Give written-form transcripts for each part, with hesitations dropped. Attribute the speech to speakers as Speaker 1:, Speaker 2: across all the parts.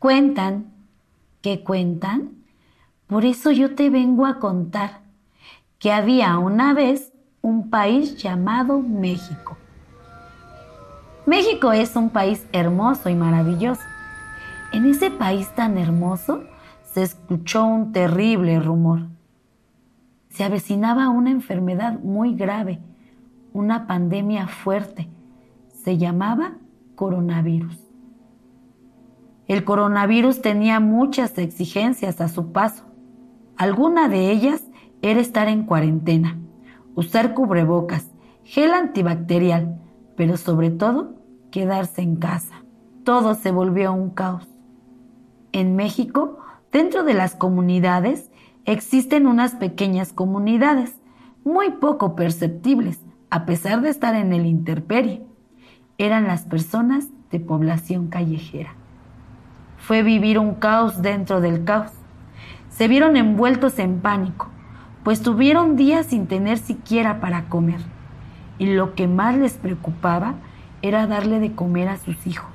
Speaker 1: Cuentan, ¿qué cuentan? Por eso yo te vengo a contar que había una vez un país llamado México. México es un país hermoso y maravilloso. En ese país tan hermoso se escuchó un terrible rumor. Se avecinaba una enfermedad muy grave, una pandemia fuerte. Se llamaba coronavirus. El coronavirus tenía muchas exigencias a su paso. Alguna de ellas era estar en cuarentena, usar cubrebocas, gel antibacterial, pero sobre todo quedarse en casa. Todo se volvió un caos. En México, dentro de las comunidades, existen unas pequeñas comunidades, muy poco perceptibles, a pesar de estar en el intemperie. Eran las personas de población callejera. Fue vivir un caos dentro del caos. Se vieron envueltos en pánico, pues tuvieron días sin tener siquiera para comer. Y lo que más les preocupaba era darle de comer a sus hijos.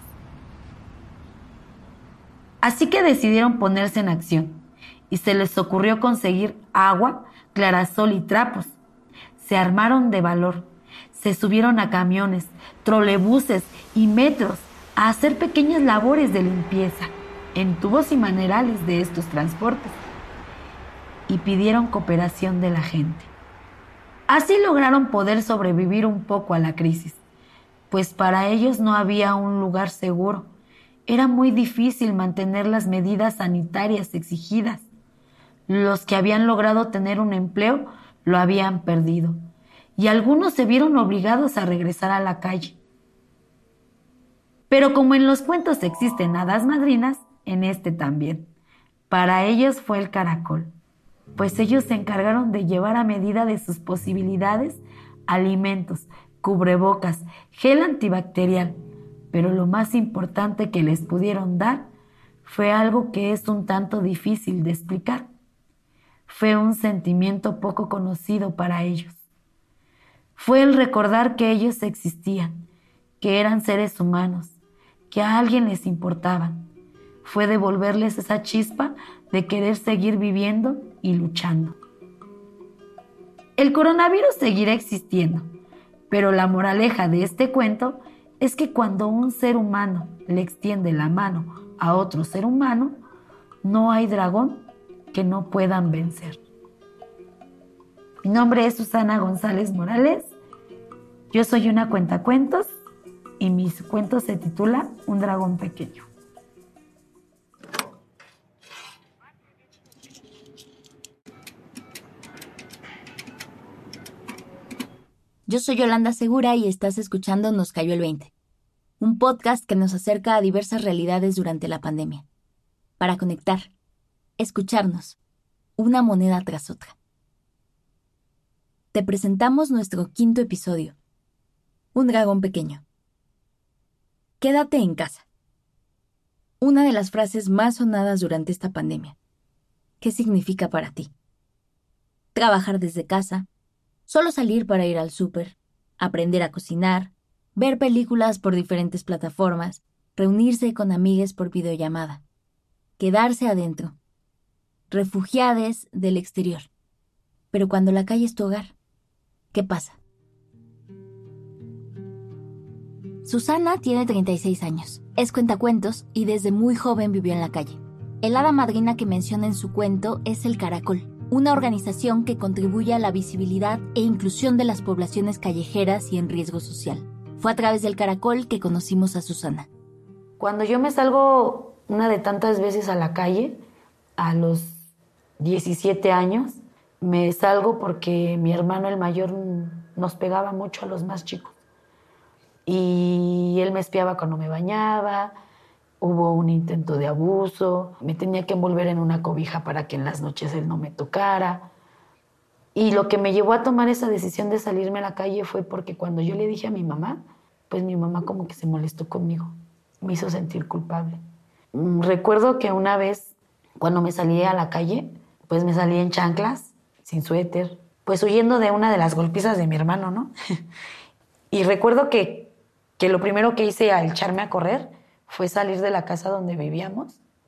Speaker 1: Así que decidieron ponerse en acción y se les ocurrió conseguir agua, clarasol y trapos. Se armaron de valor, se subieron a camiones, trolebuses y metros a hacer pequeñas labores de limpieza en tubos y manerales de estos transportes y pidieron cooperación de la gente. Así lograron poder sobrevivir un poco a la crisis, pues para ellos no había un lugar seguro. Era muy difícil mantener las medidas sanitarias exigidas. Los que habían logrado tener un empleo lo habían perdido y algunos se vieron obligados a regresar a la calle. Pero como en los cuentos existen hadas madrinas, en este también. Para ellos fue el caracol, pues ellos se encargaron de llevar a medida de sus posibilidades alimentos, cubrebocas, gel antibacterial, pero lo más importante que les pudieron dar fue algo que es un tanto difícil de explicar. Fue un sentimiento poco conocido para ellos. Fue el recordar que ellos existían, que eran seres humanos, que a alguien les importaban. Fue devolverles esa chispa de querer seguir viviendo y luchando. El coronavirus seguirá existiendo, pero la moraleja de este cuento es que cuando un ser humano le extiende la mano a otro ser humano, no hay dragón que no puedan vencer. Mi nombre es Susana González Morales. Yo soy una cuentacuentos y mi cuento se titula Un dragón pequeño.
Speaker 2: Yo soy Yolanda Segura y estás escuchando Nos Cayó el 20, un podcast que nos acerca a diversas realidades durante la pandemia, para conectar, escucharnos, una moneda tras otra. Te presentamos nuestro 5º episodio, Un dragón pequeño. Quédate en casa. Una de las frases más sonadas durante esta pandemia. ¿Qué significa para ti? Trabajar desde casa, solo salir para ir al súper, aprender a cocinar, ver películas por diferentes plataformas, reunirse con amigues por videollamada, quedarse adentro, refugiades del exterior. Pero cuando la calle es tu hogar, ¿qué pasa? Susana tiene 36 años, es cuentacuentos y desde muy joven vivió en la calle. El hada madrina que menciona en su cuento es el Caracol, una organización que contribuye a la visibilidad e inclusión de las poblaciones callejeras y en riesgo social. Fue a través del Caracol que conocimos a Susana.
Speaker 1: Cuando yo me salgo una de tantas veces a la calle, a los 17 años, me salgo porque mi hermano el mayor nos pegaba mucho a los más chicos. Y él me espiaba cuando me bañaba, hubo un intento de abuso, me tenía que envolver en una cobija para que en las noches él no me tocara. Y lo que me llevó a tomar esa decisión de salirme a la calle fue porque cuando yo le dije a mi mamá, pues mi mamá como que se molestó conmigo, me hizo sentir culpable. Recuerdo que una vez, cuando me salí a la calle, pues me salí en chanclas, sin suéter, pues huyendo de una de las golpizas de mi hermano, ¿no? Y recuerdo que lo primero que hice al echarme a correr fue salir de la casa donde vivíamos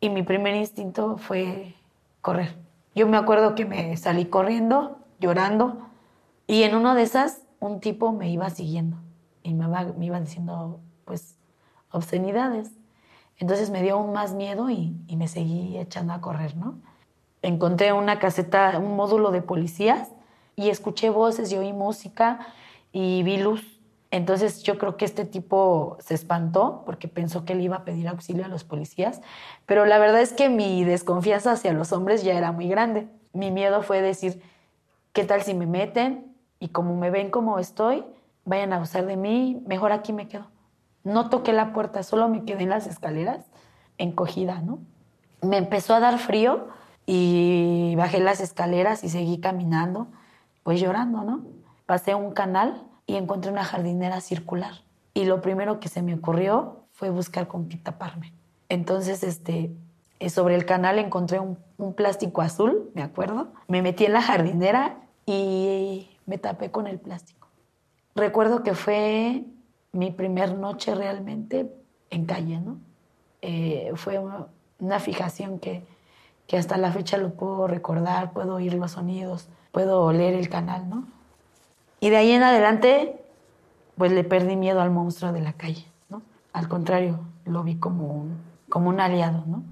Speaker 1: y mi primer instinto fue correr. Yo me acuerdo que me salí corriendo, llorando, y en una de esas un tipo me iba siguiendo y me iba diciendo pues obscenidades. Entonces me dio aún más miedo y me seguí echando a correr, ¿no? Encontré una caseta, un módulo de policías y escuché voces y oí música y vi luz. Entonces yo creo que este tipo se espantó porque pensó que le iba a pedir auxilio a los policías, pero la verdad es que mi desconfianza hacia los hombres ya era muy grande. Mi miedo fue decir, ¿qué tal si me meten? Y como me ven como estoy, vayan a abusar de mí, mejor aquí me quedo. No toqué la puerta, solo me quedé en las escaleras, encogida, ¿no? Me empezó a dar frío y bajé las escaleras y seguí caminando, pues llorando, ¿no? Pasé un canal y encontré una jardinera circular. Y lo primero que se me ocurrió fue buscar con qué taparme. Entonces, sobre el canal encontré un plástico azul, me acuerdo. Me metí en la jardinera y me tapé con el plástico. Recuerdo que fue mi primer noche realmente en calle, ¿no? Fue una fijación que hasta la fecha lo puedo recordar, puedo oír los sonidos, puedo oler el canal, ¿no? Y de ahí en adelante, pues le perdí miedo al monstruo de la calle, ¿no? Al contrario, lo vi como un aliado, ¿no?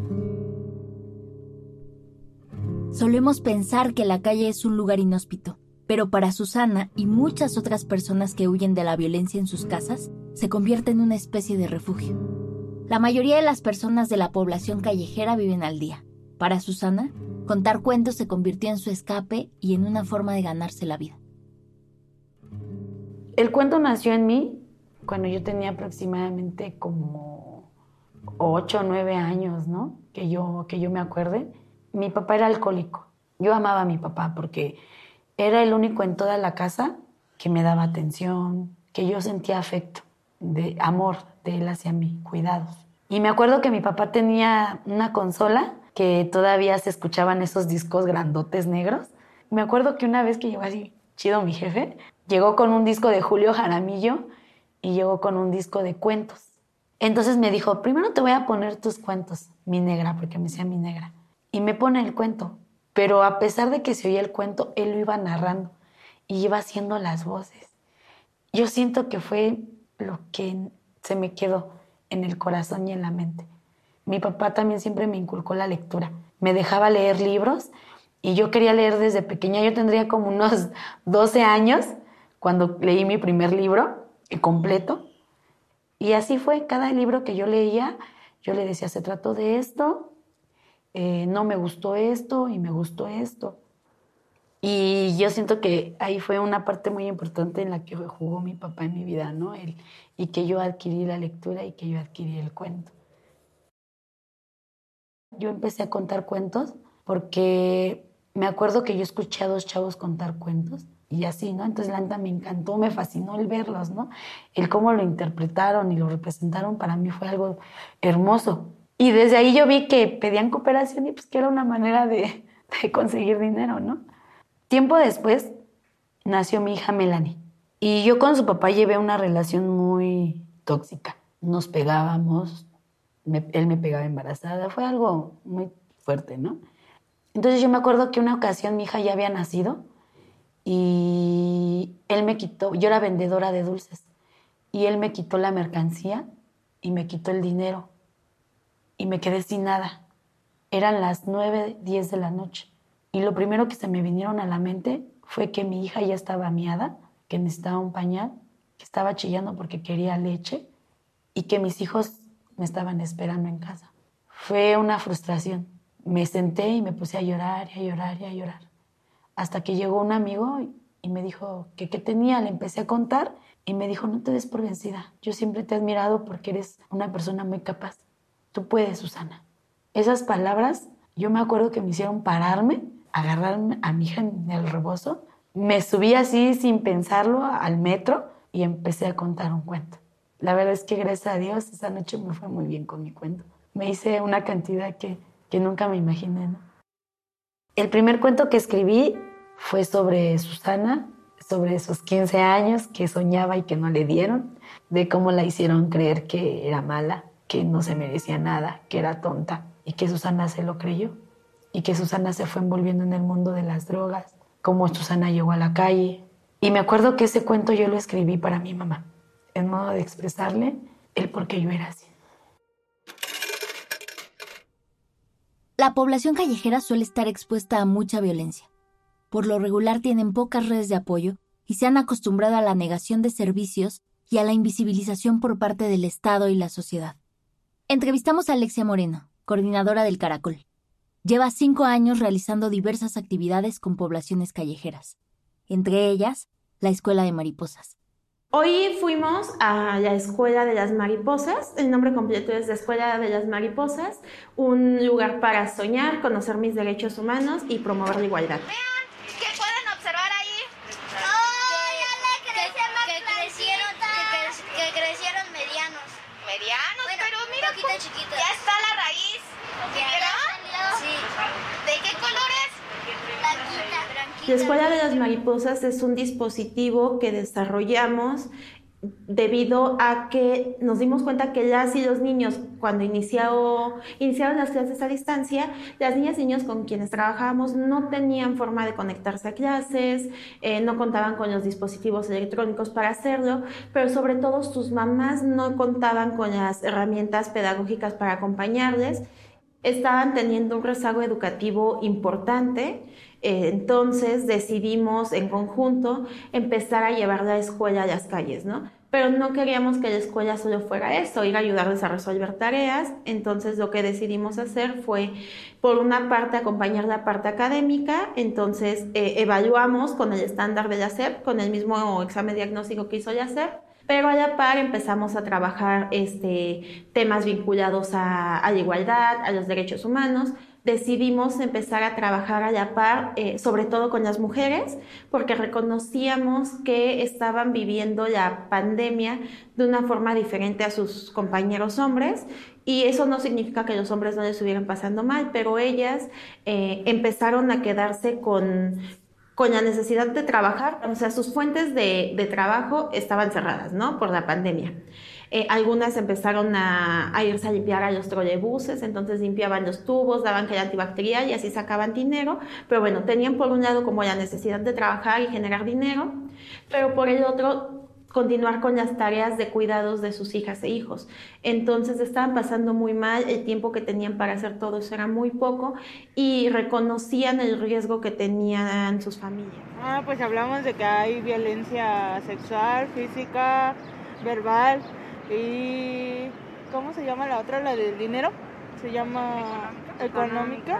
Speaker 2: Solemos pensar que la calle es un lugar inhóspito, pero para Susana y muchas otras personas que huyen de la violencia en sus casas, se convierte en una especie de refugio. La mayoría de las personas de la población callejera viven al día. Para Susana, contar cuentos se convirtió en su escape y en una forma de ganarse la vida.
Speaker 1: El cuento nació en mí cuando yo tenía aproximadamente como 8 o 9 años, ¿no? Que yo me acuerde. Mi papá era alcohólico. Yo amaba a mi papá porque era el único en toda la casa que me daba atención, que yo sentía afecto, de amor de él hacia mí, cuidados. Y me acuerdo que mi papá tenía una consola que todavía se escuchaban esos discos grandotes negros. Me acuerdo que una vez que llegó así, chido mi jefe, llegó con un disco de Julio Jaramillo y llegó con un disco de cuentos. Entonces me dijo, primero te voy a poner tus cuentos, mi negra, porque me decía mi negra. Y me pone el cuento. Pero a pesar de que se oía el cuento, él lo iba narrando y iba haciendo las voces. Yo siento que fue lo que se me quedó en el corazón y en la mente. Mi papá también siempre me inculcó la lectura. Me dejaba leer libros y yo quería leer desde pequeña. Yo tendría como unos 12 años cuando leí mi primer libro completo. Y así fue, cada libro que yo leía, yo le decía, se trató de esto, no me gustó esto y me gustó esto. Y yo siento que ahí fue una parte muy importante en la que jugó mi papá en mi vida, ¿no? Y que yo adquirí la lectura y que yo adquirí el cuento. Yo empecé a contar cuentos porque me acuerdo que yo escuché a 2 chavos contar cuentos y así, ¿no? Entonces la neta me encantó, me fascinó el verlos, ¿no? El cómo lo interpretaron y lo representaron para mí fue algo hermoso. Y desde ahí yo vi que pedían cooperación y pues que era una manera de conseguir dinero, ¿no? Tiempo después nació mi hija Melanie y yo con su papá llevé una relación muy tóxica. Nos pegábamos, él me pegaba embarazada, fue algo muy fuerte, ¿no? Entonces yo me acuerdo que una ocasión mi hija ya había nacido y él me quitó, yo era vendedora de dulces, y él me quitó la mercancía y me quitó el dinero y me quedé sin nada. Eran las 9:10 de la noche y lo primero que se me vinieron a la mente fue que mi hija ya estaba miada, que necesitaba un pañal, que estaba chillando porque quería leche y que mis hijos me estaban esperando en casa. Fue una frustración. Me senté y me puse a llorar y a llorar y a llorar. Hasta que llegó un amigo y me dijo que qué tenía. Le empecé a contar y me dijo, no te des por vencida. Yo siempre te he admirado porque eres una persona muy capaz. Tú puedes, Susana. Esas palabras, yo me acuerdo que me hicieron pararme, agarrarme a mi hija en el rebozo. Me subí así sin pensarlo al metro y empecé a contar un cuento. La verdad es que gracias a Dios esa noche me fue muy bien con mi cuento. Me hice una cantidad que nunca me imaginé, ¿no? El primer cuento que escribí fue sobre Susana, sobre esos 15 años que soñaba y que no le dieron, de cómo la hicieron creer que era mala, que no se merecía nada, que era tonta. y que Susana se lo creyó y que Susana se fue envolviendo en el mundo de las drogas, cómo Susana llegó a la calle. Y me acuerdo que ese cuento yo lo escribí para mi mamá, en modo de expresarle el por qué yo era así.
Speaker 2: La población callejera suele estar expuesta a mucha violencia. Por lo regular tienen pocas redes de apoyo y se han acostumbrado a la negación de servicios y a la invisibilización por parte del Estado y la sociedad. Entrevistamos a Alexia Moreno, coordinadora del Caracol. Lleva 5 años realizando diversas actividades con poblaciones callejeras, entre ellas la Escuela de Mariposas.
Speaker 3: Hoy fuimos a la Escuela de las Mariposas, el nombre completo es la Escuela de las Mariposas, un lugar para soñar, conocer mis derechos humanos y promover la igualdad.
Speaker 4: Vean, ¿qué pueden observar ahí? ¡Ay, que crecieron medianos!
Speaker 5: ¿Medianos?
Speaker 4: Bueno,
Speaker 5: pero mira,
Speaker 4: poquito chiquitos.
Speaker 5: ya está la raíz. ¿Vieron?
Speaker 4: Sí.
Speaker 5: ¿De qué colores?
Speaker 3: La Escuela de las Mariposas es un dispositivo que desarrollamos debido a que nos dimos cuenta que las y los niños, cuando iniciaron las clases a distancia, las niñas y niños con quienes trabajábamos no tenían forma de conectarse a clases, no contaban con los dispositivos electrónicos para hacerlo, pero sobre todo sus mamás no contaban con las herramientas pedagógicas para acompañarles. Estaban teniendo un rezago educativo importante, entonces decidimos en conjunto empezar a llevar la escuela a las calles, ¿no? Pero no queríamos que la escuela solo fuera eso, ir a ayudarles a resolver tareas. Entonces lo que decidimos hacer fue, por una parte, acompañar la parte académica. Entonces evaluamos con el estándar de la SEP, con el mismo examen diagnóstico que hizo la SEP, pero a la par empezamos a trabajar temas vinculados a la igualdad, a los derechos humanos. Decidimos empezar a trabajar a la par, sobre todo con las mujeres, porque reconocíamos que estaban viviendo la pandemia de una forma diferente a sus compañeros hombres, y eso no significa que los hombres no les estuvieran pasando mal, pero ellas empezaron a quedarse con la necesidad de trabajar. O sea, sus fuentes de trabajo estaban cerradas, ¿no? Por la pandemia. Algunas empezaron a irse a limpiar a los trolebuses, entonces limpiaban los tubos, daban gel antibacterial y así sacaban dinero. Pero bueno, tenían por un lado como la necesidad de trabajar y generar dinero, pero por el otro continuar con las tareas de cuidados de sus hijas e hijos. Entonces estaban pasando muy mal, el tiempo que tenían para hacer todo eso era muy poco y reconocían el riesgo que tenían sus familias.
Speaker 6: Pues hablamos de que hay violencia sexual, física, verbal y... ¿cómo se llama la otra? La del dinero. Se llama económica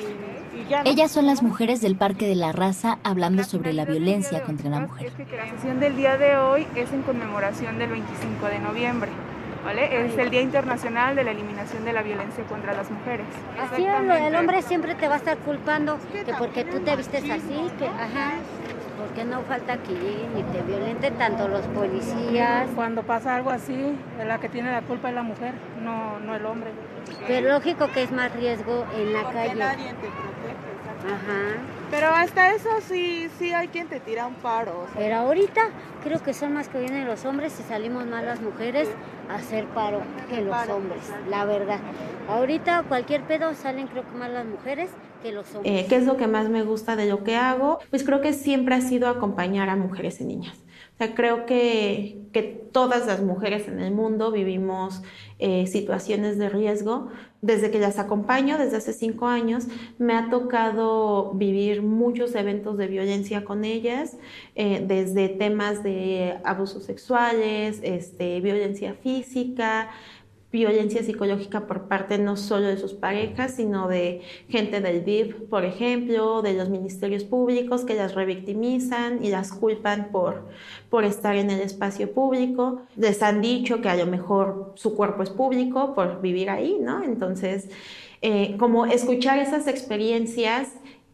Speaker 6: y ya, ¿no?
Speaker 2: Ellas son las mujeres del Parque de la Raza hablando sobre la violencia contra la mujer.
Speaker 7: Es que la sesión del día de hoy es en conmemoración del 25 de noviembre, ¿vale? Es el Día Internacional de la Eliminación de la Violencia contra las Mujeres.
Speaker 8: Así el hombre siempre te va a estar culpando que porque tú te vistes así, que porque no falta que lleguen y te violenten tanto los policías.
Speaker 9: Cuando pasa algo así, la que tiene la culpa es la mujer, no el hombre.
Speaker 8: Pero lógico que es más riesgo en la calle.
Speaker 6: Nadie te protege.
Speaker 8: Ajá.
Speaker 6: Pero hasta eso sí hay quien te tira un paro. O sea.
Speaker 8: Pero ahorita creo que son más que vienen los hombres y salimos más las mujeres a hacer paro que los hombres, la verdad. Ahorita cualquier pedo salen creo que más las mujeres que los hombres.
Speaker 3: ¿Qué es lo que más me gusta de lo que hago? Pues creo que siempre ha sido acompañar a mujeres y niñas. O sea, creo que todas las mujeres en el mundo vivimos situaciones de riesgo. Desde que las acompaño, desde hace 5 años, me ha tocado vivir muchos eventos de violencia con ellas, desde temas de abusos sexuales, violencia física, violencia psicológica por parte no solo de sus parejas, sino de gente del DIF, por ejemplo, de los ministerios públicos que las revictimizan y las culpan por estar en el espacio público. Les han dicho que a lo mejor su cuerpo es público por vivir ahí, ¿no? Entonces, como escuchar esas experiencias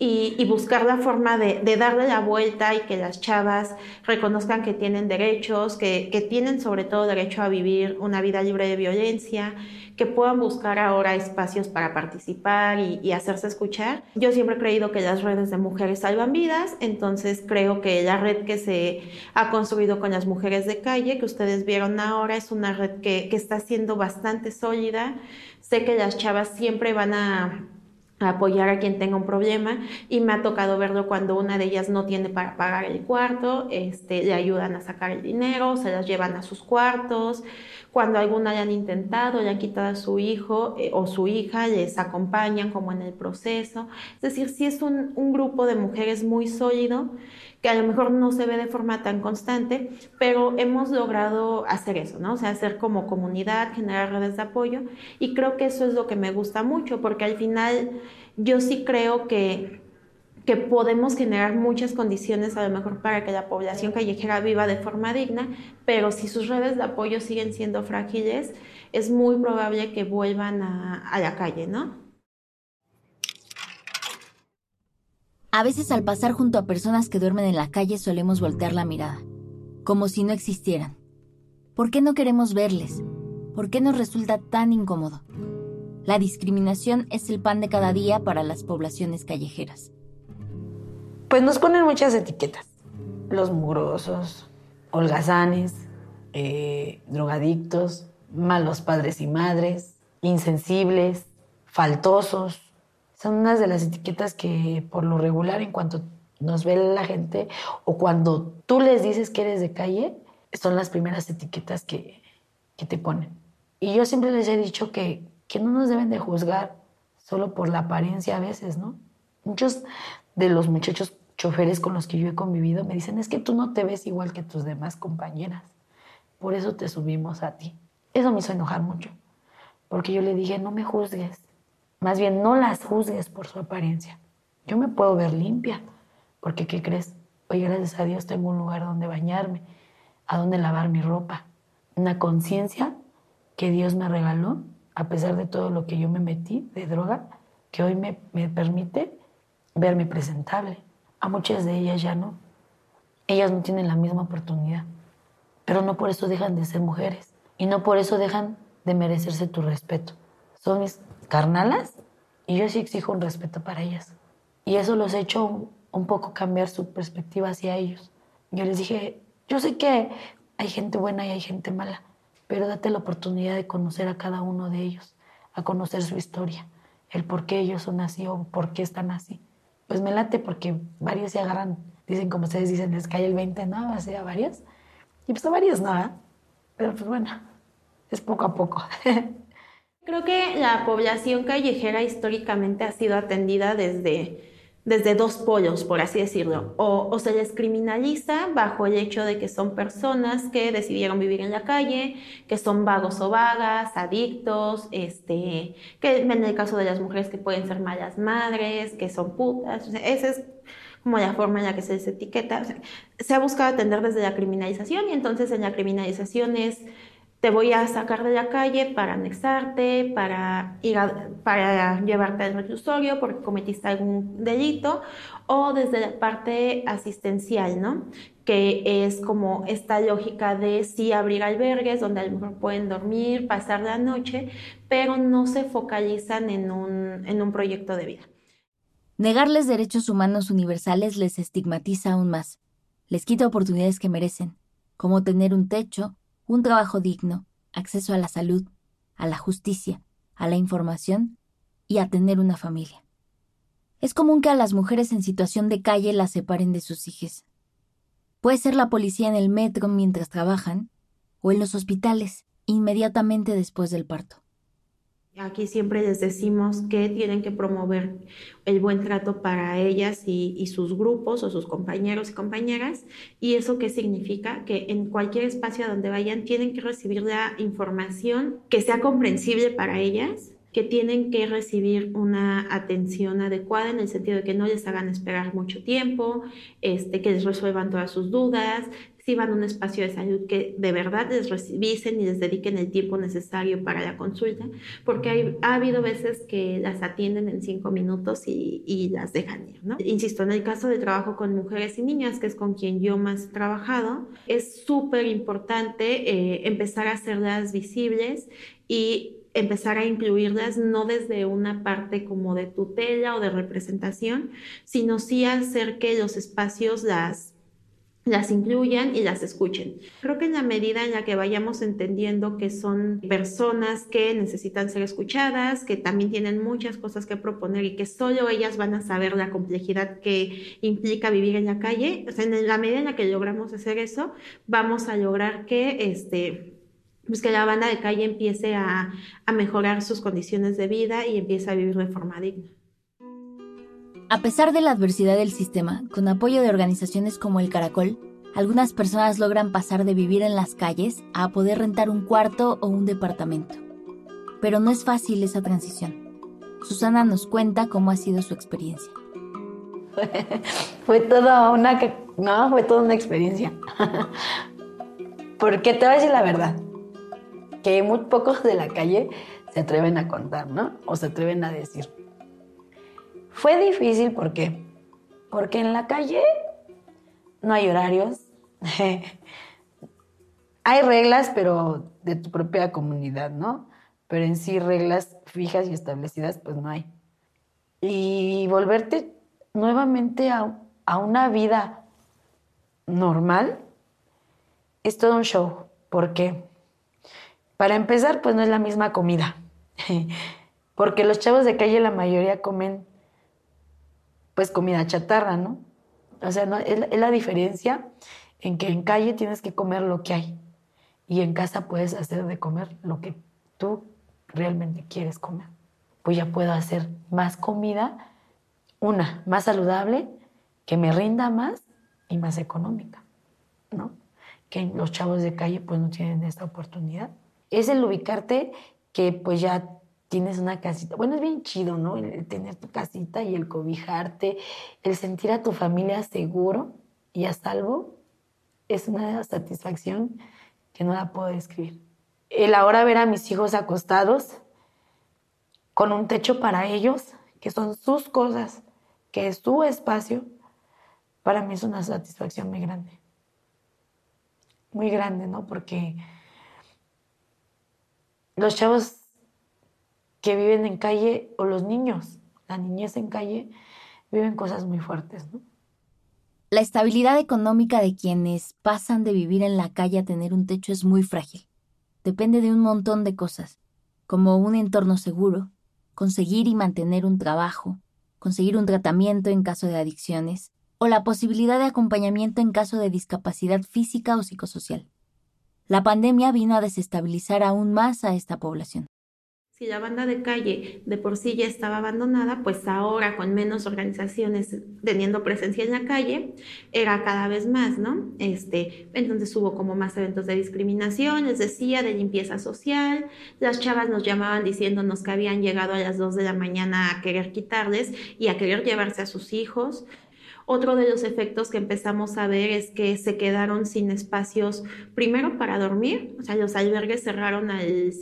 Speaker 3: y buscar la forma de darle la vuelta y que las chavas reconozcan que tienen derechos, que tienen sobre todo derecho a vivir una vida libre de violencia, que puedan buscar ahora espacios para participar y hacerse escuchar. Yo siempre he creído que las redes de mujeres salvan vidas, entonces creo que la red que se ha construido con las mujeres de calle, que ustedes vieron ahora, es una red que está siendo bastante sólida. Sé que las chavas siempre van a apoyar a quien tenga un problema y me ha tocado verlo cuando una de ellas no tiene para pagar el cuarto, le ayudan a sacar el dinero, se las llevan a sus cuartos, cuando alguna le han intentado, le han quitado a su hijo o su hija, les acompañan como en el proceso. Es decir, sí es un grupo de mujeres muy sólido, que a lo mejor no se ve de forma tan constante, pero hemos logrado hacer eso, ¿no? O sea, hacer como comunidad, generar redes de apoyo, y creo que eso es lo que me gusta mucho, porque al final yo sí creo que podemos generar muchas condiciones a lo mejor para que la población callejera viva de forma digna, pero si sus redes de apoyo siguen siendo frágiles, es muy probable que vuelvan a la calle, ¿no?
Speaker 2: A veces al pasar junto a personas que duermen en la calle solemos voltear la mirada, como si no existieran. ¿Por qué no queremos verles? ¿Por qué nos resulta tan incómodo? La discriminación es el pan de cada día para las poblaciones callejeras.
Speaker 1: Pues nos ponen muchas etiquetas. Los mugrosos, holgazanes, drogadictos, malos padres y madres, insensibles, faltosos. Son unas de las etiquetas que por lo regular en cuanto nos ve la gente o cuando tú les dices que eres de calle, son las primeras etiquetas que te ponen. Y yo siempre les he dicho que no nos deben de juzgar solo por la apariencia a veces, ¿no? Muchos de los muchachos choferes con los que yo he convivido me dicen, es que tú no te ves igual que tus demás compañeras, por eso te subimos a ti. Eso me hizo enojar mucho, porque yo le dije, no me juzgues, más bien no las juzgues por su apariencia. Yo me puedo ver limpia, porque ¿qué crees? Hoy gracias a Dios tengo un lugar donde bañarme, a donde lavar mi ropa, una conciencia que Dios me regaló, a pesar de todo lo que yo me metí de droga, que hoy me permite verme presentable. A muchas de ellas ya no. Ellas no tienen la misma oportunidad, pero no por eso dejan de ser mujeres y no por eso dejan de merecerse tu respeto. Son mis carnalas y yo sí exijo un respeto para ellas. Y eso los ha hecho un poco cambiar su perspectiva hacia ellos. Yo les dije, yo sé que hay gente buena y hay gente mala, pero date la oportunidad de conocer a cada uno de ellos, a conocer su historia, el por qué ellos son así o por qué están así. Pues me late porque varios se agarran, dicen como ustedes dicen, les cae el 20, ¿no? Así a varios. Y pues a varios no, ¿eh? Pero pues bueno, es poco a poco.
Speaker 3: Creo que la población callejera históricamente ha sido atendida desde dos polos, por así decirlo. O se les criminaliza bajo el hecho de que son personas que decidieron vivir en la calle, que son vagos o vagas, adictos, que en el caso de las mujeres que pueden ser malas madres, que son putas. O sea, esa es como la forma en la que se les etiqueta. O sea, se ha buscado atender desde la criminalización y entonces en la criminalización es te voy a sacar de la calle para anexarte, para llevarte al reclusorio porque cometiste algún delito, o desde la parte asistencial, ¿no? Que es como esta lógica de sí abrir albergues donde a lo mejor pueden dormir, pasar la noche, pero no se focalizan en un proyecto de vida.
Speaker 2: Negarles derechos humanos universales les estigmatiza aún más. Les quita oportunidades que merecen, como tener un techo, un trabajo digno, acceso a la salud, a la justicia, a la información y a tener una familia. Es común que a las mujeres en situación de calle las separen de sus hijos. Puede ser la policía en el metro mientras trabajan o en los hospitales inmediatamente después del parto.
Speaker 3: Aquí siempre les decimos que tienen que promover el buen trato para ellas y sus grupos o sus compañeros y compañeras. ¿Y eso qué significa? Que en cualquier espacio a donde vayan tienen que recibir la información que sea comprensible para ellas, que tienen que recibir una atención adecuada en el sentido de que no les hagan esperar mucho tiempo, que les resuelvan todas sus dudas. si van a un espacio de salud que de verdad les revisen y les dediquen el tiempo necesario para la consulta, porque ha habido veces que las atienden en 5 minutos y las dejan ir, ¿no? Insisto, en el caso de trabajo con mujeres y niñas, que es con quien yo más he trabajado, es súper importante empezar a hacerlas visibles y empezar a incluirlas no desde una parte como de tutela o de representación, sino sí hacer que los espacios las incluyan y las escuchen. Creo que en la medida en la que vayamos entendiendo que son personas que necesitan ser escuchadas, que también tienen muchas cosas que proponer y que solo ellas van a saber la complejidad que implica vivir en la calle, o sea, en la medida en la que logramos hacer eso, vamos a lograr que pues que la banda de calle empiece a mejorar sus condiciones de vida y empiece a vivir de forma digna.
Speaker 2: A pesar de la adversidad del sistema, con apoyo de organizaciones como El Caracol, algunas personas logran pasar de vivir en las calles a poder rentar un cuarto o un departamento. Pero no es fácil esa transición. Susana nos cuenta cómo ha sido su experiencia.
Speaker 1: Fue toda una experiencia. Porque te voy a decir la verdad, que muy pocos de la calle se atreven a contar, ¿no? O se atreven a decir. Fue difícil, ¿por qué? Porque en la calle no hay horarios. Hay reglas, pero de tu propia comunidad, ¿no? Pero en sí reglas fijas y establecidas, pues no hay. Y volverte nuevamente a una vida normal es todo un show. ¿Por qué? Para empezar, pues no es la misma comida. Porque los chavos de calle, la mayoría comen pues comida chatarra, ¿no? O sea, no, es la diferencia en que en calle tienes que comer lo que hay y en casa puedes hacer de comer lo que tú realmente quieres comer. Pues ya puedo hacer más comida, más saludable, que me rinda más y más económica, ¿no? Que los chavos de calle pues no tienen esta oportunidad. Es el ubicarte que pues ya tienes una casita. Bueno, es bien chido, ¿no? El tener tu casita y el cobijarte, el sentir a tu familia seguro y a salvo, es una satisfacción que no la puedo describir. El ahora ver a mis hijos acostados, con un techo para ellos, que son sus cosas, que es su espacio, para mí es una satisfacción muy grande. Muy grande, ¿no? Porque los chavos que viven en calle, o los niños, la niñez en calle, viven cosas muy fuertes, ¿no?
Speaker 2: La estabilidad económica de quienes pasan de vivir en la calle a tener un techo es muy frágil. Depende de un montón de cosas, como un entorno seguro, conseguir y mantener un trabajo, conseguir un tratamiento en caso de adicciones, o la posibilidad de acompañamiento en caso de discapacidad física o psicosocial. La pandemia vino a desestabilizar aún más a esta población.
Speaker 3: Si la banda de calle de por sí ya estaba abandonada, pues ahora con menos organizaciones teniendo presencia en la calle, era cada vez más, ¿no? Entonces hubo como más eventos de discriminación, les decía, de limpieza social. Las chavas nos llamaban diciéndonos que habían llegado a las 2 de la mañana a querer quitarles y a querer llevarse a sus hijos. Otro de los efectos que empezamos a ver es que se quedaron sin espacios, primero para dormir, o sea, los albergues cerraron al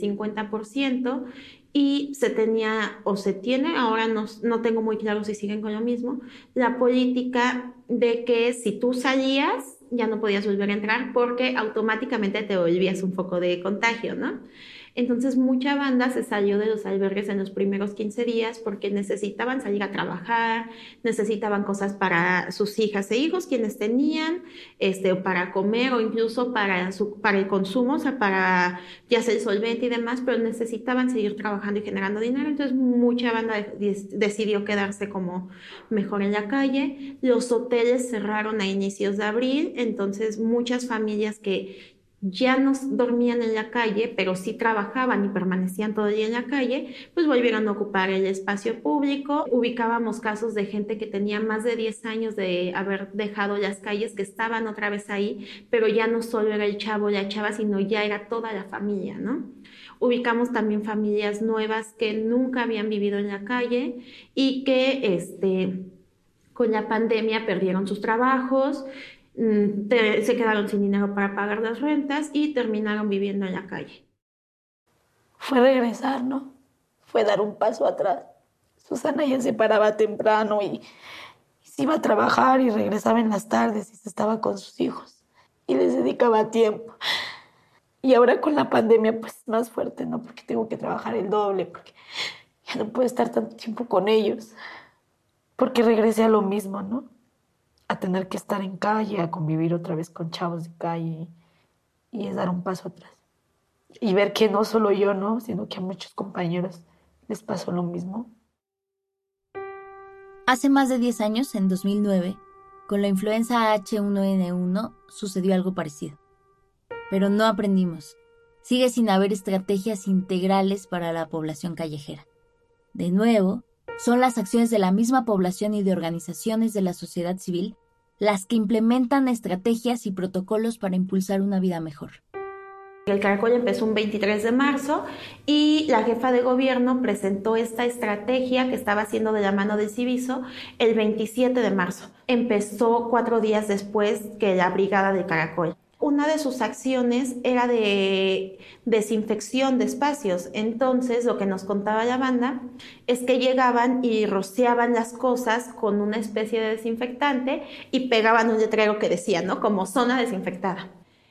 Speaker 3: 50% y se tenía o se tiene, ahora no tengo muy claro si siguen con lo mismo, la política de que si tú salías ya no podías volver a entrar porque automáticamente te volvías un foco de contagio, ¿no? Entonces mucha banda se salió de los albergues en los primeros 15 días porque necesitaban salir a trabajar, necesitaban cosas para sus hijas e hijos, quienes tenían, para comer o incluso para el consumo, o sea, para ya sea el solvente y demás, pero necesitaban seguir trabajando y generando dinero. Entonces mucha banda decidió quedarse como mejor en la calle. Los hoteles cerraron a inicios de abril, entonces muchas familias que ya no dormían en la calle, pero sí trabajaban y permanecían todo el día en la calle, pues volvieron a ocupar el espacio público. Ubicábamos casos de gente que tenía más de 10 años de haber dejado las calles, que estaban otra vez ahí, pero ya no solo era el chavo o la chava, sino ya era toda la familia, ¿no? Ubicamos también familias nuevas que nunca habían vivido en la calle y que con la pandemia perdieron sus trabajos, se quedaron sin dinero para pagar las rentas y terminaron viviendo en la calle.
Speaker 10: Fue regresar, ¿no? Fue dar un paso atrás. Susana ya se paraba temprano y se iba a trabajar y regresaba en las tardes y se estaba con sus hijos y les dedicaba tiempo. Y ahora con la pandemia pues más fuerte, ¿no? Porque tengo que trabajar el doble, porque ya no puedo estar tanto tiempo con ellos. Porque regresé a lo mismo, ¿no? A tener que estar en calle, a convivir otra vez con chavos de calle y es dar un paso atrás. Y ver que no solo yo, ¿no? Sino que a muchos compañeros les pasó lo mismo.
Speaker 2: Hace más de 10 años, en 2009, con la influenza H1N1 sucedió algo parecido. Pero no aprendimos. Sigue sin haber estrategias integrales para la población callejera. De nuevo, son las acciones de la misma población y de organizaciones de la sociedad civil las que implementan estrategias y protocolos para impulsar una vida mejor.
Speaker 3: El Caracol empezó un 23 de marzo y la jefa de gobierno presentó esta estrategia que estaba haciendo de la mano del Civiso el 27 de marzo. Empezó 4 días después que la brigada del Caracol. Una de sus acciones era de desinfección de espacios. Entonces, lo que nos contaba la banda es que llegaban y rociaban las cosas con una especie de desinfectante y pegaban un letrero que decía, ¿no? Como zona desinfectada.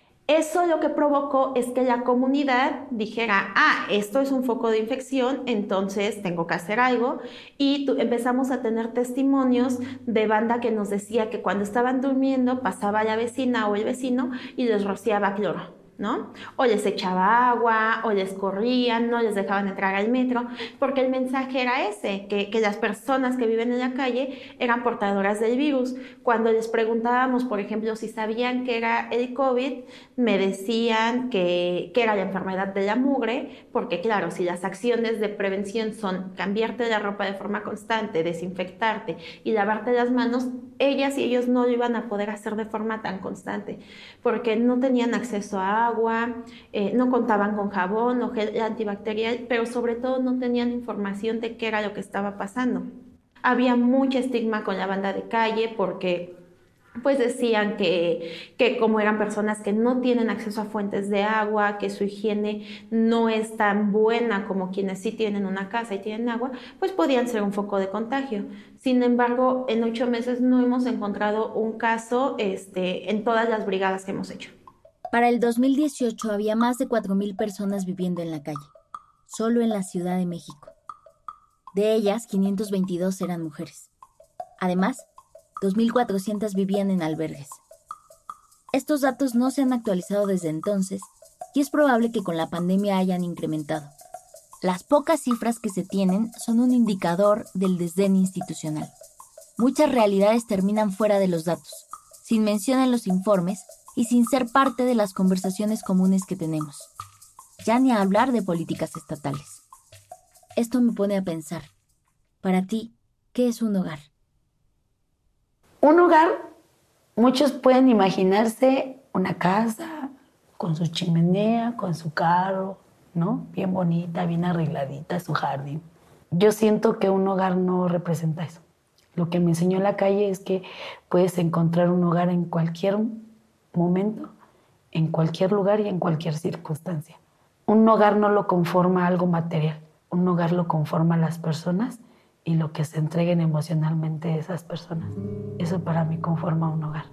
Speaker 3: Eso lo que provocó es que la comunidad dijera, esto es un foco de infección, entonces tengo que hacer algo. Y empezamos a tener testimonios de banda que nos decía que cuando estaban durmiendo pasaba la vecina o el vecino y les rociaba cloro, ¿no? O les echaba agua, o les corrían, no les dejaban entrar al metro, porque el mensaje era ese, que las personas que viven en la calle eran portadoras del virus. Cuando les preguntábamos, por ejemplo, si sabían que era el COVID, me decían que era la enfermedad de la mugre, porque claro, si las acciones de prevención son cambiarte la ropa de forma constante, desinfectarte y lavarte las manos, ellas y ellos no lo iban a poder hacer de forma tan constante, porque no tenían acceso a agua, no contaban con jabón o gel antibacterial, pero sobre todo no tenían información de qué era lo que estaba pasando. Había mucho estigma con la banda de calle porque pues decían que como eran personas que no tienen acceso a fuentes de agua, que su higiene no es tan buena como quienes sí tienen una casa y tienen agua, pues podían ser un foco de contagio. Sin embargo, en 8 meses no hemos encontrado un caso en todas las brigadas que hemos hecho.
Speaker 2: Para el 2018 había más de 4,000 personas viviendo en la calle, solo en la Ciudad de México. De ellas, 522 eran mujeres. Además, 2,400 vivían en albergues. Estos datos no se han actualizado desde entonces y es probable que con la pandemia hayan incrementado. Las pocas cifras que se tienen son un indicador del desdén institucional. Muchas realidades terminan fuera de los datos, sin mención en los informes y sin ser parte de las conversaciones comunes que tenemos. Ya ni a hablar de políticas estatales. Esto me pone a pensar, para ti, ¿qué es un hogar?
Speaker 1: Un hogar, muchos pueden imaginarse una casa con su chimenea, con su carro, ¿no? Bien bonita, bien arregladita, su jardín. Yo siento que un hogar no representa eso. Lo que me enseñó la calle es que puedes encontrar un hogar en cualquier momento, en cualquier lugar y en cualquier circunstancia. Un hogar no lo conforma algo material. Un hogar lo conforma las personas y lo que se entreguen emocionalmente a esas personas. Eso para mí conforma un hogar.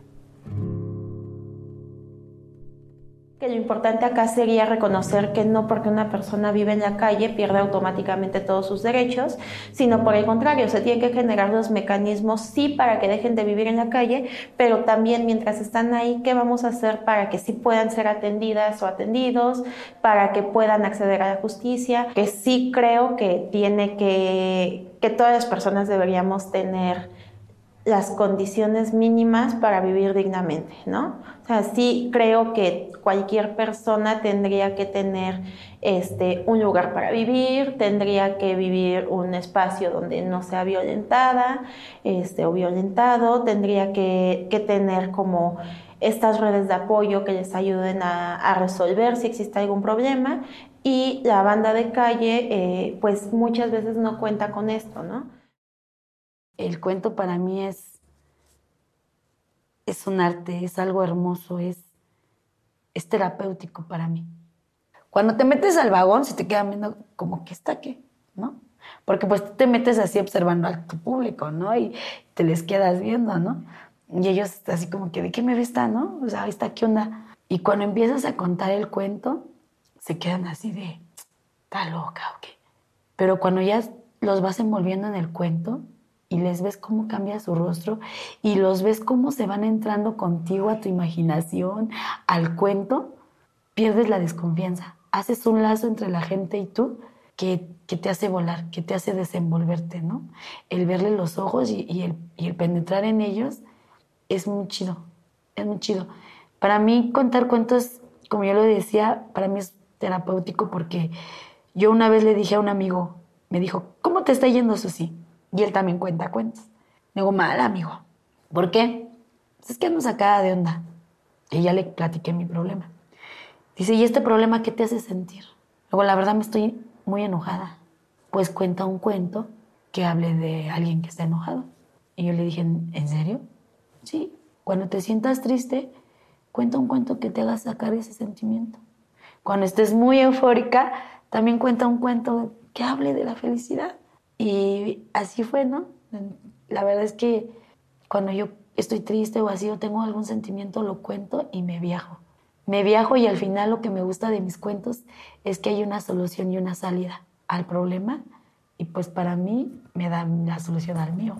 Speaker 3: Que lo importante acá sería reconocer que no porque una persona vive en la calle pierde automáticamente todos sus derechos, sino por el contrario, se tienen que generar los mecanismos sí para que dejen de vivir en la calle, pero también mientras están ahí, ¿qué vamos a hacer para que sí puedan ser atendidas o atendidos, para que puedan acceder a la justicia? Que sí creo que que todas las personas deberíamos tener las condiciones mínimas para vivir dignamente, ¿no? O sea, sí creo que cualquier persona tendría que tener un lugar para vivir, tendría que vivir un espacio donde no sea violentada o violentado, tendría que tener como estas redes de apoyo que les ayuden a resolver si existe algún problema, y la banda de calle pues muchas veces no cuenta con esto, ¿no?
Speaker 1: El cuento para mí es es un arte, es algo hermoso, es terapéutico para mí. Cuando te metes al vagón, se te quedan viendo como que está qué, ¿no? Porque pues tú te metes así observando a tu público, ¿no? Y te les quedas viendo, ¿no? Y ellos así como que, ¿de qué me ves esta, no? O sea, ahí está, ¿qué onda? Y cuando empiezas a contar el cuento, se quedan así de, ¿está loca o qué? Pero cuando ya los vas envolviendo en el cuento y les ves cómo cambia su rostro y los ves cómo se van entrando contigo a tu imaginación, al cuento, pierdes la desconfianza. Haces un lazo entre la gente y tú que te hace volar, que te hace desenvolverte, ¿no? El verle los ojos y el penetrar en ellos es muy chido, es muy chido. Para mí contar cuentos, como yo lo decía, para mí es terapéutico porque yo una vez le dije a un amigo, me dijo, ¿cómo te está yendo, Susi? Y él también cuenta cuentos. Le digo, mal, amigo. ¿Por qué? Pues es que ando sacada de onda. Y ya le platiqué mi problema. Dice, ¿y este problema qué te hace sentir? Luego, la verdad, me estoy muy enojada. Pues cuenta un cuento que hable de alguien que está enojado. Y yo le dije, ¿en serio? Sí. Cuando te sientas triste, cuenta un cuento que te haga sacar ese sentimiento. Cuando estés muy eufórica, también cuenta un cuento que hable de la felicidad. Y así fue, ¿no? La verdad es que cuando yo estoy triste o así o tengo algún sentimiento, lo cuento y me viajo. Me viajo y al final lo que me gusta de mis cuentos es que hay una solución y una salida al problema y pues para mí me dan la solución al mío.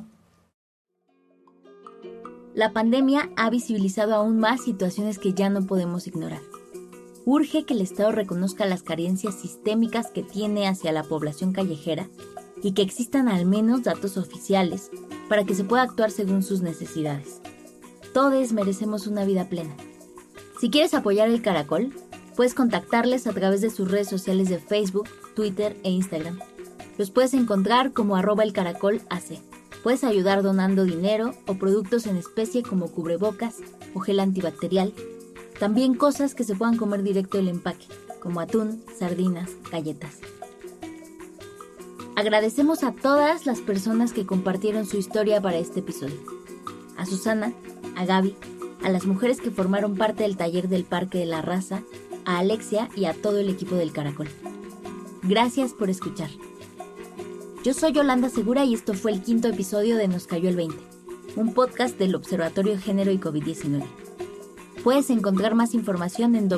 Speaker 2: La pandemia ha visibilizado aún más situaciones que ya no podemos ignorar. Urge que el Estado reconozca las carencias sistémicas que tiene hacia la población callejera y que existan al menos datos oficiales para que se pueda actuar según sus necesidades. Todos merecemos una vida plena. Si quieres apoyar el Caracol, puedes contactarles a través de sus redes sociales de Facebook, Twitter e Instagram. Los puedes encontrar como @elcaracolAC. Puedes ayudar donando dinero o productos en especie como cubrebocas o gel antibacterial. También cosas que se puedan comer directo del empaque, como atún, sardinas, galletas. Agradecemos a todas las personas que compartieron su historia para este episodio. A Susana, a Gaby, a las mujeres que formaron parte del taller del Parque de la Raza, a Alexia y a todo el equipo del Caracol. Gracias por escuchar. Yo soy Yolanda Segura y esto fue el 5º episodio de Nos Cayó el 20, un podcast del Observatorio Género y COVID-19. Puedes encontrar más información en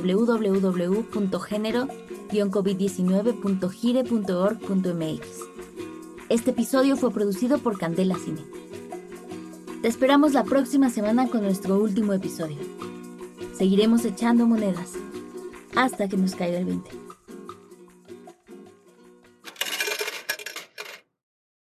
Speaker 2: www.género-covid19.gire.org.mx. Este episodio fue producido por Candela Cine. Te esperamos la próxima semana con nuestro último episodio. Seguiremos echando monedas hasta que nos caiga el 20.